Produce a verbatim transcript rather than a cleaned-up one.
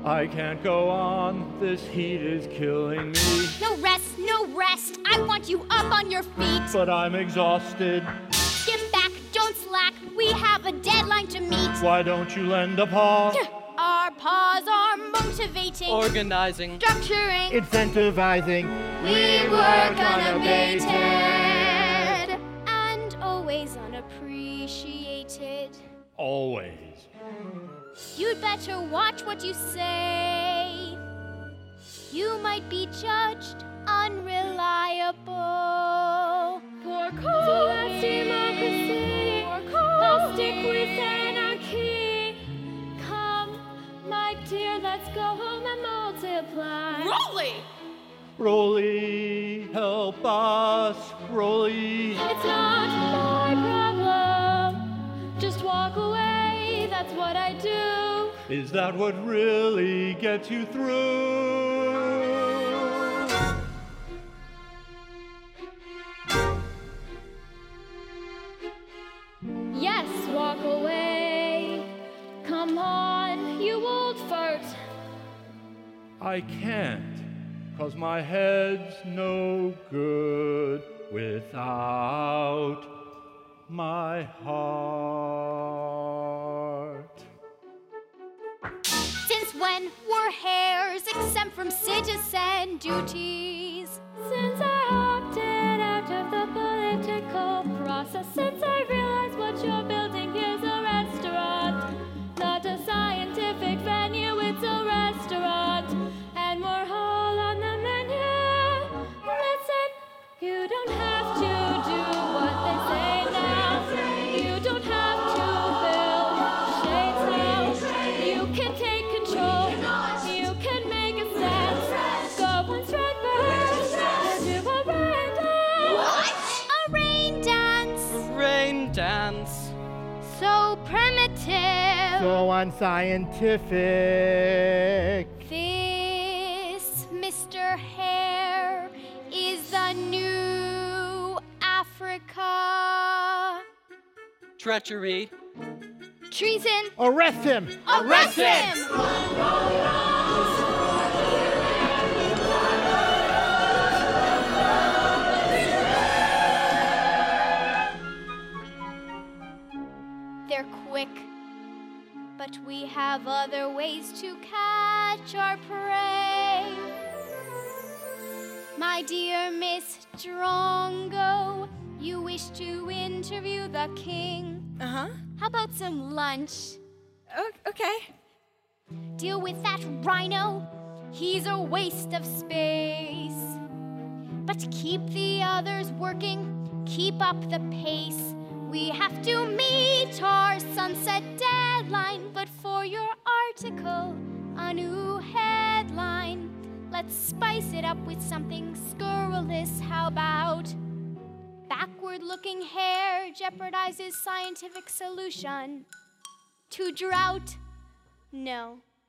I can't go on, this heat is killing me. No rest, no rest, I want you up on your feet. But I'm exhausted. Get back, don't slack, we have a deadline to meet. Why don't you lend a paw? Our paws are motivating, organizing, structuring, incentivizing. We work unabated and always unappreciated. Always. You'd better watch what you say. You might be judged unreliable. Poor cold, so that's democracy. Poor cold, I'll stick with anarchy. Come, my dear, let's go home and multiply. Rolly! Rolly, help us, Rolly. It's not my problem. Just walk away, that's what I do. Is that what really gets you through? Yes, walk away. Come on, you old fart. I can't, 'cause my head's no good without my heart. Since when were hares exempt from citizen duties? Since I opted out of the political process. Since I realized what you're building is a restaurant, not a scientific venue, it's a restaurant. And we're all on the menu. Listen, you don't have to do what they say now. You don't have to build shades now. You can take control. You can make a stance. Go on strike first. Do a rain dance. A rain dance. Rain dance. So primitive. So unscientific. This, Mister Hare, is the new Africa. Treachery. Treason. Arrest him! Arrest him! They're quick, but we have other ways to catch our prey. My dear Miss Drongo, you wish to interview the king. Uh-huh. How about some lunch? O- okay. Deal with that rhino. He's a waste of space. But keep the others working. Keep up the pace. We have to meet our sunset deadline. But for your article, a new headline. Let's spice it up with something scurrilous. How about backward-looking hair jeopardizes scientific solution to drought? No.